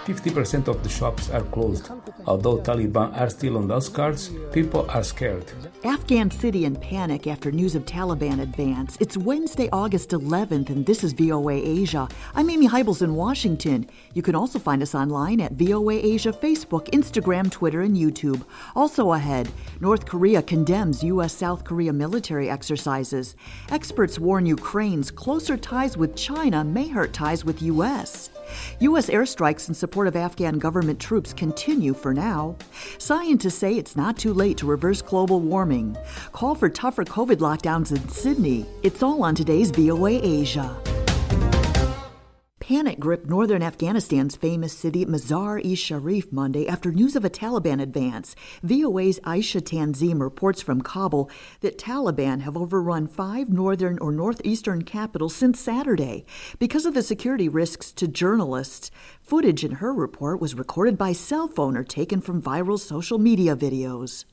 50% of the shops are closed. Although Taliban are still on the outskirts, people are scared. Afghan city in panic after news of Taliban advance. It's Wednesday, August 11th, and this is VOA Asia. I'm Amy Heibels in Washington. You can also find us online at VOA Asia Facebook, Instagram, Twitter, and YouTube. Also ahead, North Korea condemns U.S.-South Korea military exercises. Experts warn Ukraine's closer ties with China may hurt ties with U.S. U.S. airstrikes in support of Afghan government troops continue for now. Scientists say it's not too late to reverse global warming. Call for tougher COVID lockdowns in Sydney. It's all on today's VOA Asia. Panic gripped northern Afghanistan's famous city Mazar-e-Sharif Monday after news of a Taliban advance. VOA's Aisha Tanzim reports from Kabul that Taliban have overrun 5 northern or northeastern capitals since Saturday. Because of the security risks to journalists, footage in her report was recorded by cell phone or taken from viral social media videos.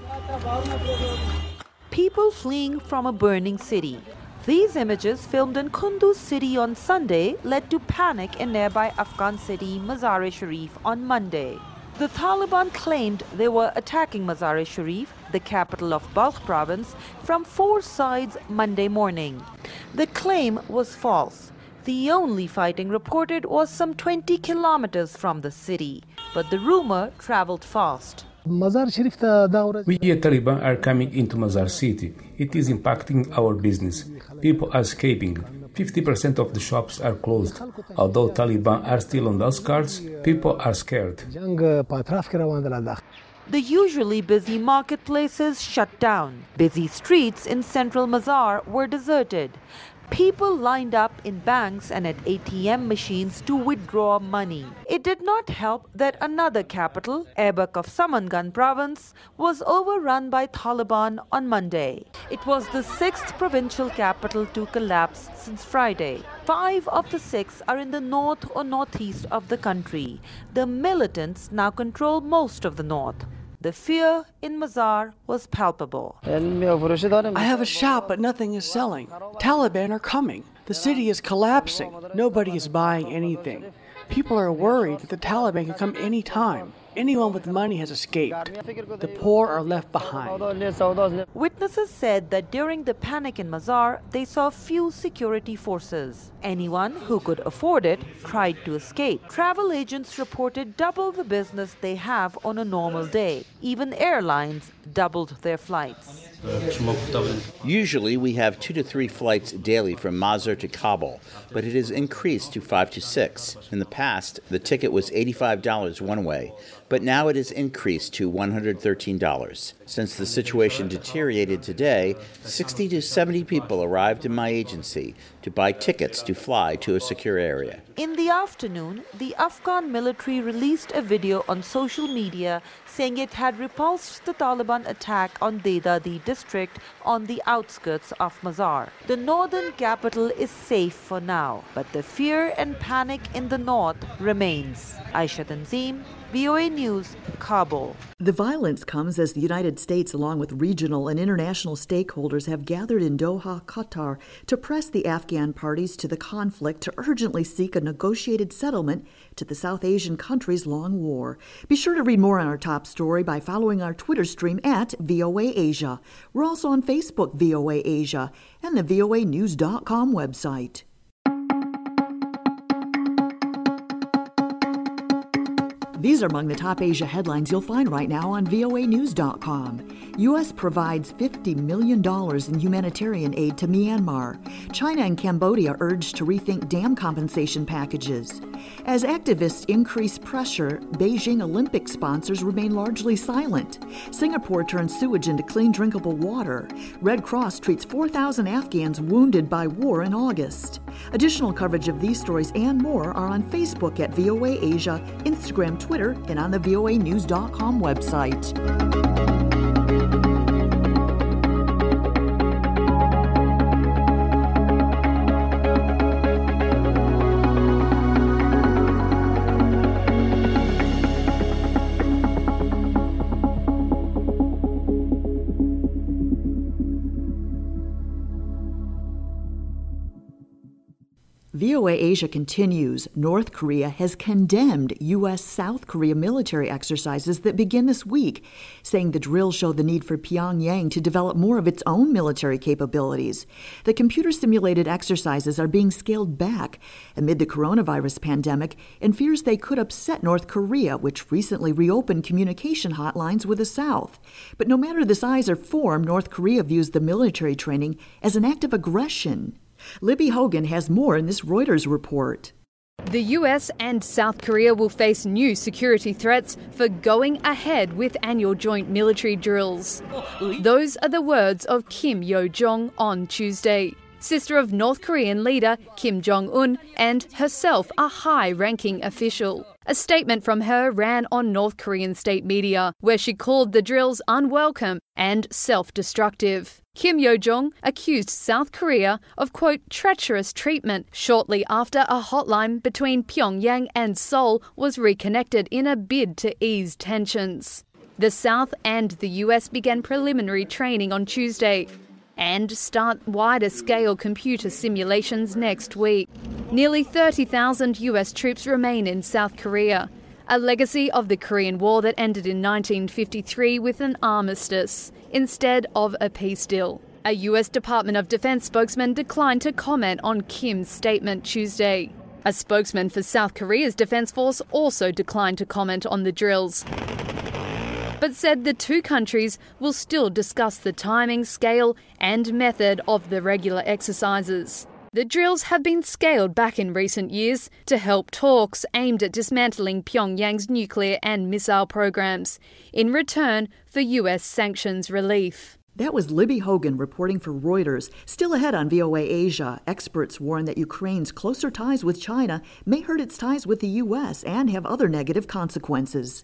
People fleeing from a burning city. These images, filmed in Kunduz city on Sunday, led to panic in nearby Afghan city Mazar-e-Sharif on Monday. The Taliban claimed they were attacking Mazar-e-Sharif, the capital of Balkh province, from 4 sides Monday morning. The claim was false. The only fighting reported was some 20 kilometers from the city, but the rumor traveled fast. We at Taliban are coming into Mazar city. It is impacting our business. People are escaping. 50% of the shops are closed. Although Taliban are still on the outskirts, people are scared. The usually busy marketplaces shut down. Busy streets in central Mazar were deserted. People lined up in banks and at ATM machines to withdraw money. It did not help that another capital, Aibak of Samangan province, was overrun by Taliban on Monday. It was the 6th provincial capital to collapse since Friday. 5 of the 6 are in the north or northeast of the country. The militants now control most of the north. The fear in Mazar was palpable. I have a shop, but nothing is selling. Taliban are coming. The city is collapsing. Nobody is buying anything. People are worried that the Taliban can come any time. Anyone with money has escaped. The poor are left behind. Witnesses said that during the panic in Mazar, they saw few security forces. Anyone who could afford it tried to escape. Travel agents reported double the business they have on a normal day. Even airlines doubled their flights. Usually we have 2 to 3 flights daily from Mazar to Kabul, but it has increased to 5 to 6. In the past, the ticket was $85 one way, but now it has increased to $113. Since the situation deteriorated today, 60 to 70 people arrived in my agency to buy tickets to fly to a secure area. In the afternoon, the Afghan military released a video on social media saying it had repulsed the Taliban attack on Dedadi district on the outskirts of Mazar. The northern capital is safe for now, but the fear and panic in the north remains. Aisha Tanzim, VOA News, Kabul. The violence comes as the United States, along with regional and international stakeholders, have gathered in Doha, Qatar, to press the Afghan parties to the conflict to urgently seek a negotiated settlement to the South Asian country's long war. Be sure to read more on our top story by following our Twitter stream at VOA Asia. We're also on Facebook, VOA Asia, and the voanews.com website. These are among the top Asia headlines you'll find right now on voanews.com. U.S. provides $50 million in humanitarian aid to Myanmar. China and Cambodia urged to rethink dam compensation packages. As activists increase pressure, Beijing Olympic sponsors remain largely silent. Singapore turns sewage into clean, drinkable water. Red Cross treats 4,000 Afghans wounded by war in August. Additional coverage of these stories and more are on Facebook at VOA Asia, Instagram, Twitter, and on the voanews.com website. VOA Asia continues. North Korea has condemned U.S.-South Korea military exercises that begin this week, saying the drills show the need for Pyongyang to develop more of its own military capabilities. The computer-simulated exercises are being scaled back amid the coronavirus pandemic and fears they could upset North Korea, which recently reopened communication hotlines with the South. But no matter the size or form, North Korea views the military training as an act of aggression. Libby Hogan has more in this Reuters report. The US and South Korea will face new security threats for going ahead with annual joint military drills. Those are the words of Kim Yo-jong on Tuesday, sister of North Korean leader Kim Jong-un and herself a high-ranking official. A statement from her ran on North Korean state media, where she called the drills unwelcome and self-destructive. Kim Yo-jong accused South Korea of, quote, treacherous treatment shortly after a hotline between Pyongyang and Seoul was reconnected in a bid to ease tensions. The South and the US began preliminary training on Tuesday and start wider-scale computer simulations next week. Nearly 30,000 US troops remain in South Korea, a legacy of the Korean War that ended in 1953 with an armistice instead of a peace deal. A US Department of Defense spokesman declined to comment on Kim's statement Tuesday. A spokesman for South Korea's Defense Force also declined to comment on the drills, but said the two countries will still discuss the timing, scale and method of the regular exercises. The drills have been scaled back in recent years to help talks aimed at dismantling Pyongyang's nuclear and missile programs, in return for US sanctions relief. That was Libby Hogan reporting for Reuters. Still ahead on VOA Asia, experts warn that Ukraine's closer ties with China may hurt its ties with the U.S. and have other negative consequences.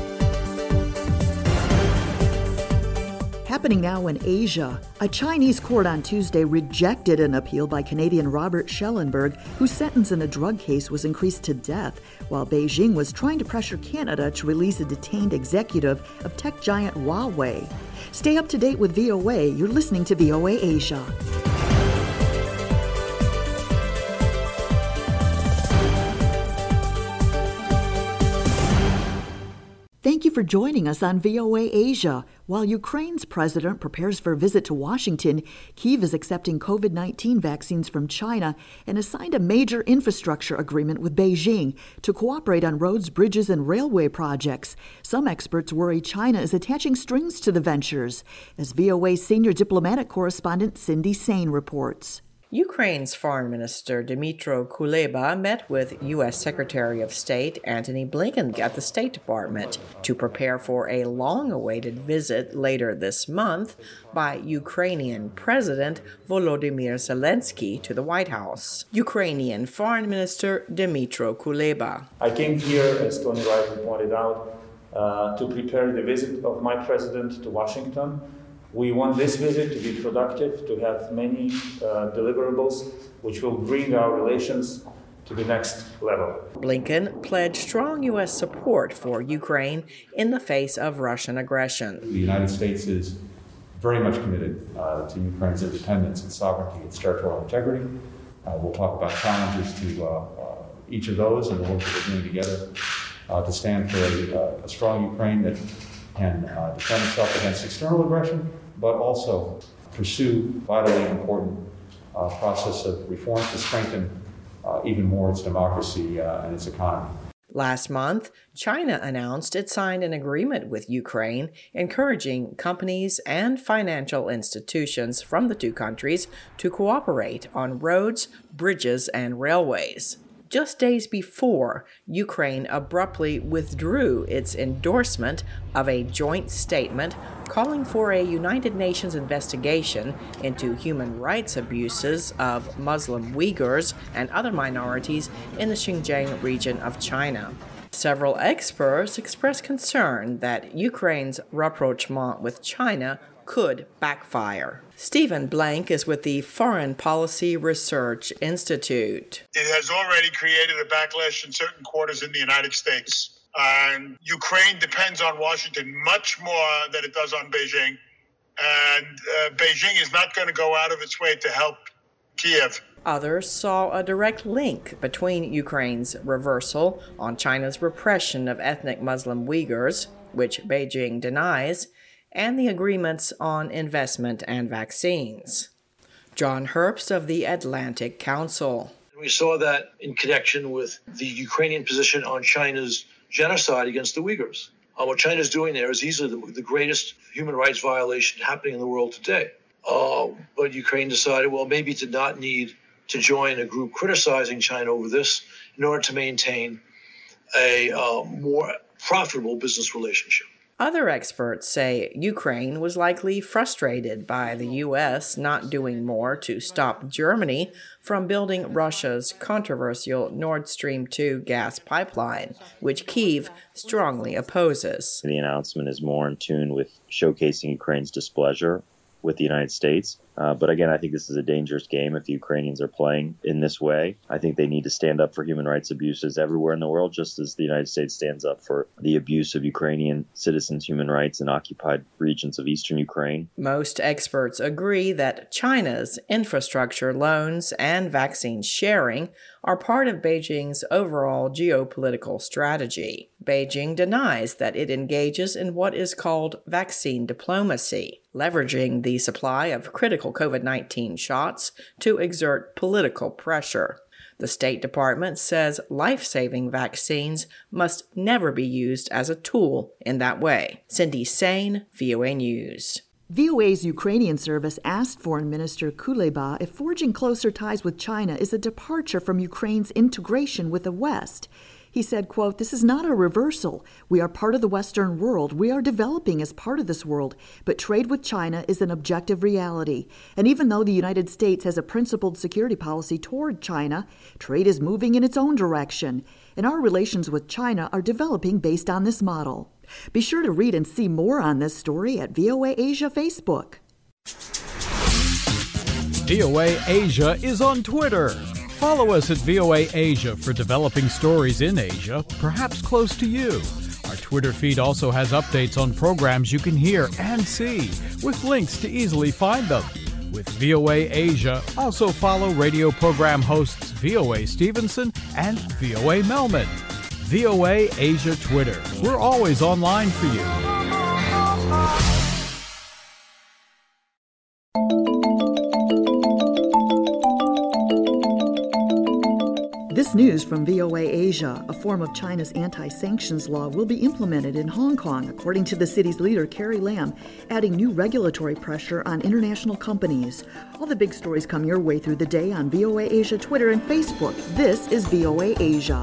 Happening now in Asia, a Chinese court on Tuesday rejected an appeal by Canadian Robert Schellenberg, whose sentence in a drug case was increased to death, while Beijing was trying to pressure Canada to release a detained executive of tech giant Huawei. Stay up to date with VOA. You're listening to VOA Asia. Thank you for joining us on VOA Asia. While Ukraine's president prepares for a visit to Washington, Kyiv is accepting COVID-19 vaccines from China and has signed a major infrastructure agreement with Beijing to cooperate on roads, bridges, and railway projects. Some experts worry China is attaching strings to the ventures, as VOA's senior diplomatic correspondent Cindy Sain reports. Ukraine's Foreign Minister Dmytro Kuleba met with U.S. Secretary of State Antony Blinken at the State Department to prepare for a long-awaited visit later this month by Ukrainian President Volodymyr Zelensky to the White House. Ukrainian Foreign Minister Dmytro Kuleba. I came here, as Tony rightly pointed out, to prepare the visit of my president to Washington. We want this visit to be productive, to have many deliverables which will bring our relations to the next level. Blinken pledged strong U.S. support for Ukraine in the face of Russian aggression. The United States is very much committed to Ukraine's independence and sovereignty and territorial integrity. We'll talk about challenges to each of those and the work that we're doing together to stand for a strong Ukraine that can defend itself against external aggression, but also pursue vitally important process of reform to strengthen even more its democracy and its economy. Last month, China announced it signed an agreement with Ukraine encouraging companies and financial institutions from the two countries to cooperate on roads, bridges, and railways. Just days before, Ukraine abruptly withdrew its endorsement of a joint statement calling for a United Nations investigation into human rights abuses of Muslim Uyghurs and other minorities in the Xinjiang region of China. Several experts expressed concern that Ukraine's rapprochement with China could backfire. Stephen Blank is with the Foreign Policy Research Institute. It has already created a backlash in certain quarters in the United States. And Ukraine depends on Washington much more than it does on Beijing. And Beijing is not going to go out of its way to help Kiev. Others saw a direct link between Ukraine's reversal on China's repression of ethnic Muslim Uyghurs, which Beijing denies, and the agreements on investment and vaccines. John Herbst of the Atlantic Council. We saw that in connection with the Ukrainian position on China's genocide against the Uyghurs. What China's doing there is easily the greatest human rights violation happening in the world today. But Ukraine decided, well, maybe it did not need to join a group criticizing China over this in order to maintain a more profitable business relationship. Other experts say Ukraine was likely frustrated by the U.S. not doing more to stop Germany from building Russia's controversial Nord Stream 2 gas pipeline, which Kyiv strongly opposes. The announcement is more in tune with showcasing Ukraine's displeasure with the United States. But again, I think this is a dangerous game if the Ukrainians are playing in this way. I think they need to stand up for human rights abuses everywhere in the world, just as the United States stands up for the abuse of Ukrainian citizens' human rights in occupied regions of eastern Ukraine. Most experts agree that China's infrastructure loans and vaccine sharing are part of Beijing's overall geopolitical strategy. Beijing denies that it engages in what is called vaccine diplomacy, leveraging the supply of critical COVID-19 shots to exert political pressure. The State Department says life-saving vaccines must never be used as a tool in that way. Cindy Sain, VOA News. VOA's Ukrainian service asked Foreign Minister Kuleba if forging closer ties with China is a departure from Ukraine's integration with the West. He said, quote, "This is not a reversal. We are part of the Western world. We are developing as part of this world. But trade with China is an objective reality. And even though the United States has a principled security policy toward China, trade is moving in its own direction. And our relations with China are developing based on this model." Be sure to read and see more on this story at VOA Asia Facebook. VOA Asia is on Twitter. Follow us at VOA Asia for developing stories in Asia, perhaps close to you. Our Twitter feed also has updates on programs you can hear and see, with links to easily find them. With VOA Asia, also follow radio program hosts VOA Stevenson and VOA Melman. VOA Asia Twitter. We're always online for you. This news from VOA Asia: a form of China's anti-sanctions law will be implemented in Hong Kong, according to the city's leader, Carrie Lam, adding new regulatory pressure on international companies. All the big stories come your way through the day on VOA Asia Twitter and Facebook. This is VOA Asia.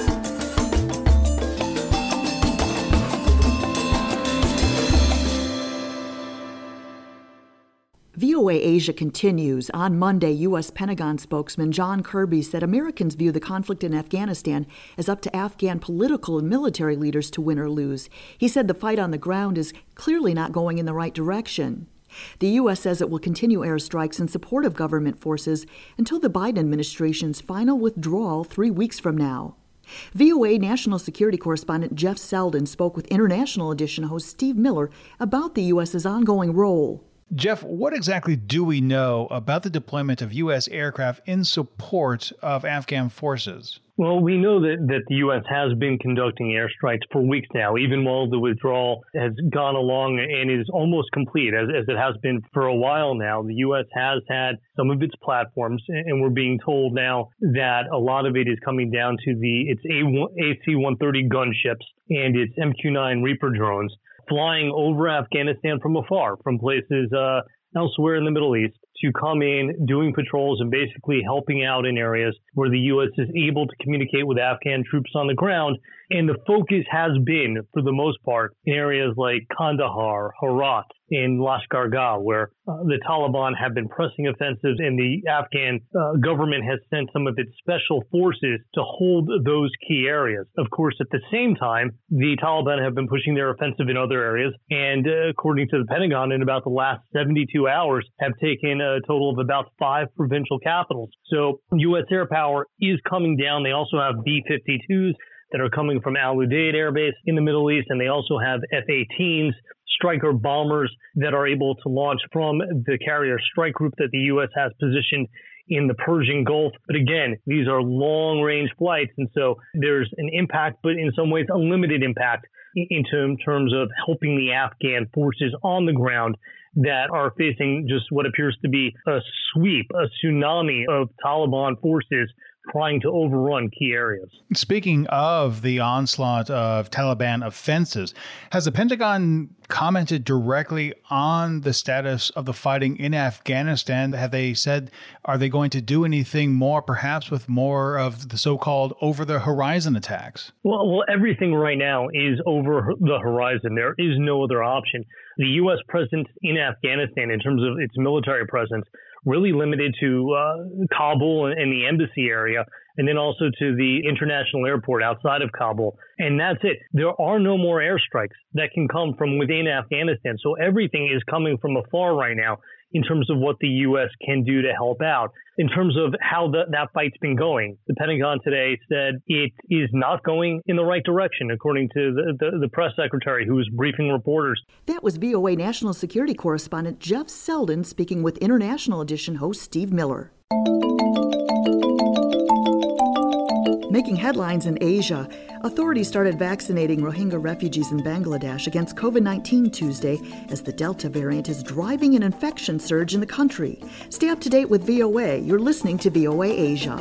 VOA Asia continues. On Monday, U.S. Pentagon spokesman John Kirby said Americans view the conflict in Afghanistan as up to Afghan political and military leaders to win or lose. He said the fight on the ground is clearly not going in the right direction. The U.S. says it will continue airstrikes in support of government forces until the Biden administration's final withdrawal 3 weeks from now. VOA national security correspondent Jeff Selden spoke with International Edition host Steve Miller about the U.S.'s ongoing role. Jeff, what exactly do we know about the deployment of U.S. aircraft in support of Afghan forces? Well, we know that the U.S. has been conducting airstrikes for weeks now, even while the withdrawal has gone along and is almost complete, as it has been for a while now. The U.S. has had some of its platforms, and we're being told now that a lot of it is coming down to its AC-130 gunships and its MQ-9 Reaper drones, flying over Afghanistan from afar, from places elsewhere in the Middle East, to come in, doing patrols and basically helping out in areas where the U.S. is able to communicate with Afghan troops on the ground. And the focus has been, for the most part, in areas like Kandahar, Herat, and Lashkar-Gah, where the Taliban have been pressing offensives, and the Afghan government has sent some of its special forces to hold those key areas. Of course, at the same time, the Taliban have been pushing their offensive in other areas, and according to the Pentagon, in about the last 72 hours, have taken a total of about 5 provincial capitals. So U.S. air power is coming down. They also have B-52s that are coming from Al Udeid Air Base in the Middle East, and they also have F-18s, Stryker bombers that are able to launch from the carrier strike group that the U.S. has positioned in the Persian Gulf. But again, these are long-range flights, and so there's an impact, but in some ways a limited impact in terms of helping the Afghan forces on the ground that are facing just what appears to be a tsunami of Taliban forces trying to overrun key areas. Speaking of the onslaught of Taliban offenses, has the Pentagon commented directly on the status of the fighting in Afghanistan? Have they said, are they going to do anything more, perhaps with more of the so-called over-the-horizon attacks? Well, everything right now is over the horizon. There is no other option. The U.S. presence in Afghanistan, in terms of its military presence, really limited to Kabul and the embassy area, and then also to the international airport outside of Kabul. And that's it. There are no more airstrikes that can come from within Afghanistan. So everything is coming from afar right now in terms of what the U.S. can do to help out. In terms of how that fight's been going, the Pentagon today said it is not going in the right direction, according to the press secretary who was briefing reporters. That was VOA national security correspondent Jeff Selden speaking with International Edition host Steve Miller. Making headlines in Asia, authorities started vaccinating Rohingya refugees in Bangladesh against COVID-19 Tuesday as the Delta variant is driving an infection surge in the country. Stay up to date with VOA. You're listening to VOA Asia.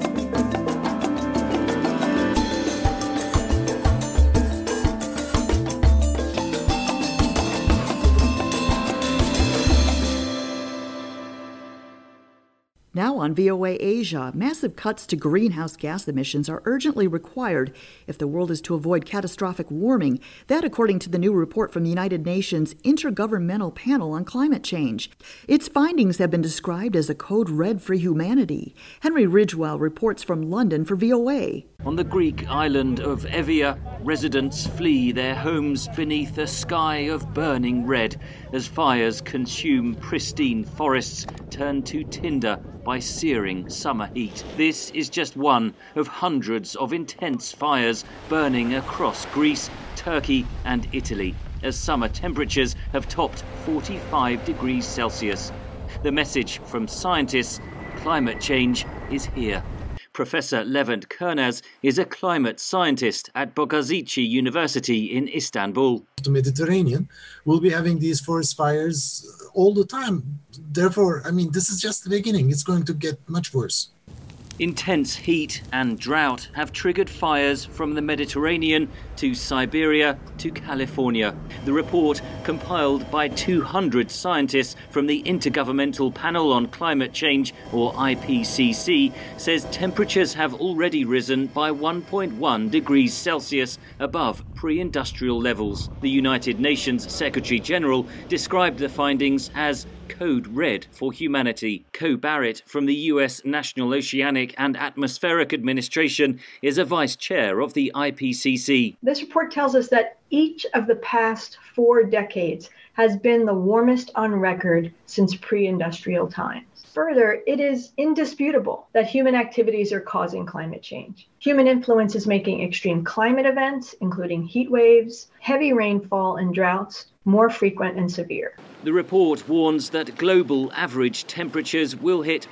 Now on VOA Asia, massive cuts to greenhouse gas emissions are urgently required if the world is to avoid catastrophic warming. That according to the new report from the United Nations Intergovernmental Panel on Climate Change. Its findings have been described as a code red for humanity. Henry Ridgewell reports from London for VOA. On the Greek island of Evia, residents flee their homes beneath a sky of burning red as fires consume pristine forests turned to tinder by searing summer heat. This is just one of hundreds of intense fires burning across Greece, Turkey and Italy as summer temperatures have topped 45 degrees Celsius. The message from scientists: climate change is here. Professor Levent Kurnaz is a climate scientist at Bogazici University in Istanbul. The Mediterranean will be having these forest fires all the time. Therefore, this is just the beginning. It's going to get much worse. Intense heat and drought have triggered fires from the Mediterranean to Siberia to California. The report, compiled by 200 scientists from the Intergovernmental Panel on Climate Change, or IPCC, says temperatures have already risen by 1.1 degrees Celsius above pre-industrial levels. The United Nations Secretary General described the findings as code red for humanity. Co Barrett from the US National Oceanic and Atmospheric Administration is a vice chair of the IPCC. This report tells us that each of the past 4 decades has been the warmest on record since pre-industrial times. Further, it is indisputable that human activities are causing climate change. Human influence is making extreme climate events, including heat waves, heavy rainfall, and droughts, more frequent and severe. The report warns that global average temperatures will hit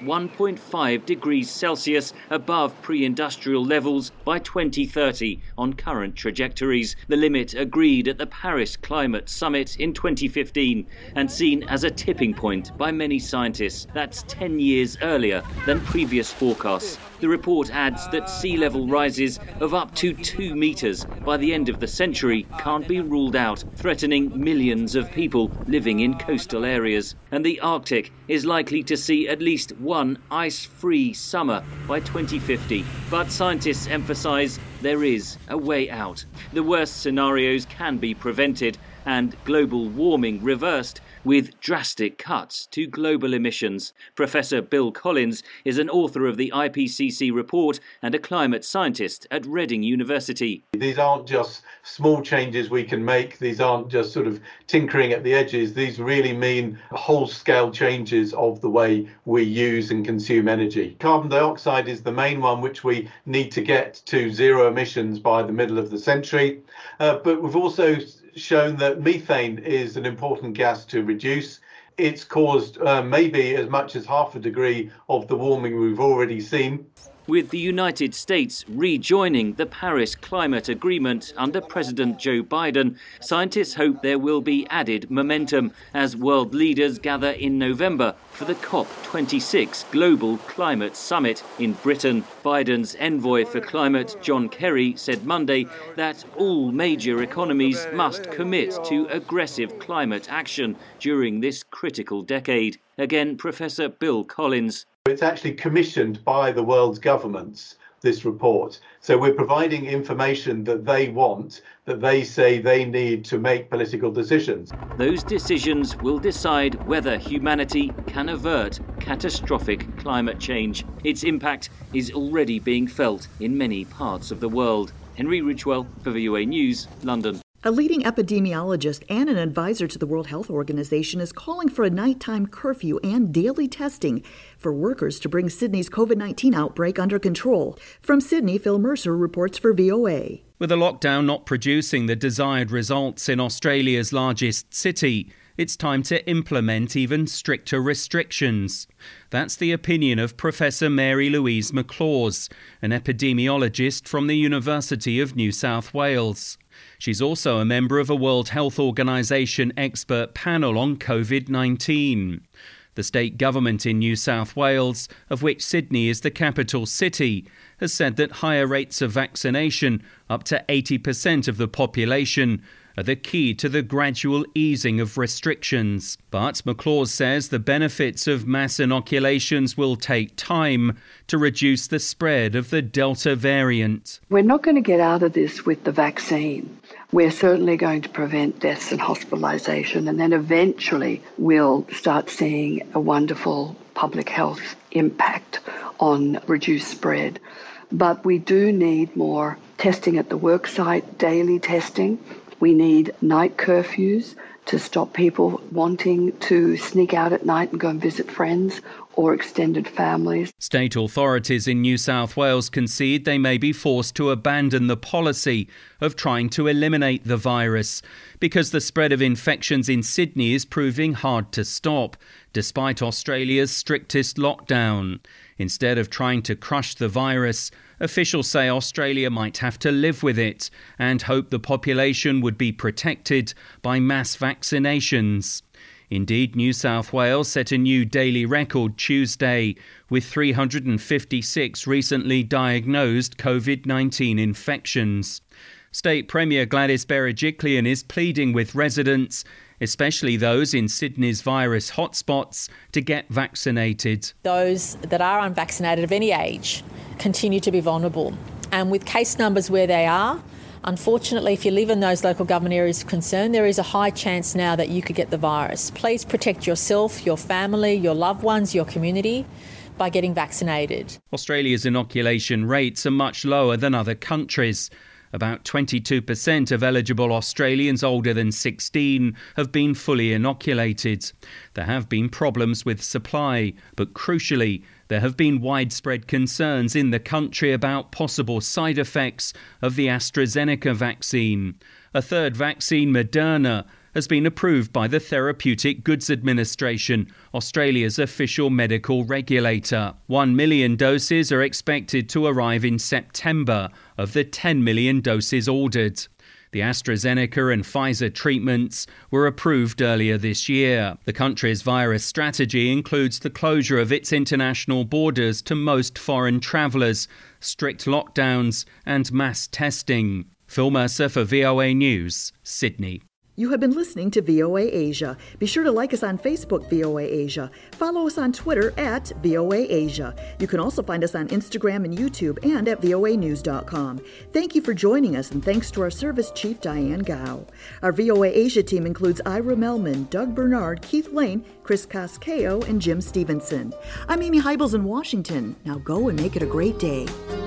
1.5 degrees Celsius above pre-industrial levels by 2030 on current trajectories, the limit agreed at the Paris Climate Summit in 2015 and seen as a tipping point by many scientists. That's 10 years earlier than previous forecasts. The report adds that sea level rises of up to 2 meters by the end of the century can't be ruled out, threatening millions of people living in coastal areas. And the Arctic is likely to see at least one ice-free summer by 2050. But scientists emphasize there is a way out. The worst scenarios can be prevented and global warming reversed with drastic cuts to global emissions. Professor Bill Collins is an author of the IPCC report and a climate scientist at Reading University. These aren't just small changes we can make. These aren't just sort of tinkering at the edges. These really mean whole-scale changes of the way we use and consume energy. Carbon dioxide is the main one, which we need to get to zero emissions by the middle of the century. But we've also shown that methane is an important gas to reduce. it's caused maybe as much as half a degree of the warming we've already seen. With the United States rejoining the Paris Climate Agreement under President Joe Biden, scientists hope there will be added momentum as world leaders gather in November for the COP26 Global Climate Summit in Britain. Biden's envoy for climate, John Kerry, said Monday that all major economies must commit to aggressive climate action during this critical decade. Again, Professor Bill Collins. It's actually commissioned by the world's governments, this report. So we're providing information that they want, that they say they need to make political decisions. Those decisions will decide whether humanity can avert catastrophic climate change. Its impact is already being felt in many parts of the world. Henry Ridgwell for VOA News, London. A leading epidemiologist and an advisor to the World Health Organization is calling for a nighttime curfew and daily testing for workers to bring Sydney's COVID-19 outbreak under control. From Sydney, Phil Mercer reports for VOA. With the lockdown not producing the desired results in Australia's largest city, it's time to implement even stricter restrictions. That's the opinion of Professor Mary Louise McLaws, an epidemiologist from the University of New South Wales. She's also a member of a World Health Organization expert panel on COVID-19. The state government in New South Wales, of which Sydney is the capital city, has said that higher rates of vaccination, up to 80% of the population, are the key to the gradual easing of restrictions. But McLaws says the benefits of mass inoculations will take time to reduce the spread of the Delta variant. We're not going to get out of this with the vaccine. We're certainly going to prevent deaths and hospitalisation, and then eventually we'll start seeing a wonderful public health impact on reduced spread. But we do need more testing at the worksite, daily testing. We need night curfews to stop people wanting to sneak out at night and go and visit friends or extended families. State authorities in New South Wales concede they may be forced to abandon the policy of trying to eliminate the virus because the spread of infections in Sydney is proving hard to stop, despite Australia's strictest lockdown. Instead of trying to crush the virus, officials say Australia might have to live with it and hope the population would be protected by mass vaccinations. Indeed, New South Wales set a new daily record Tuesday with 356 recently diagnosed COVID-19 infections. State Premier Gladys Berejiklian is pleading with residents, especially those in Sydney's virus hotspots, to get vaccinated. Those that are unvaccinated of any age continue to be vulnerable. And with case numbers where they are, unfortunately, if you live in those local government areas of concern, there is a high chance now that you could get the virus. Please protect yourself, your family, your loved ones, your community by getting vaccinated. Australia's inoculation rates are much lower than other countries. About 22% of eligible Australians older than 16 have been fully inoculated. There have been problems with supply, but crucially, there have been widespread concerns in the country about possible side effects of the AstraZeneca vaccine. A third vaccine, Moderna, has been approved by the Therapeutic Goods Administration, Australia's official medical regulator. 1 million doses are expected to arrive in September of the 10 million doses ordered. The AstraZeneca and Pfizer treatments were approved earlier this year. The country's virus strategy includes the closure of its international borders to most foreign travellers, strict lockdowns and mass testing. Phil Mercer for VOA News, Sydney. You have been listening to VOA Asia. Be sure to like us on Facebook, VOA Asia. Follow us on Twitter at VOA Asia. You can also find us on Instagram and YouTube and at voanews.com. Thank you for joining us, and thanks to our service chief, Diane Gao. Our VOA Asia team includes Ira Melman, Doug Bernard, Keith Lane, Chris Casqueo, and Jim Stevenson. I'm Amy Heibels in Washington. Now go and make it a great day.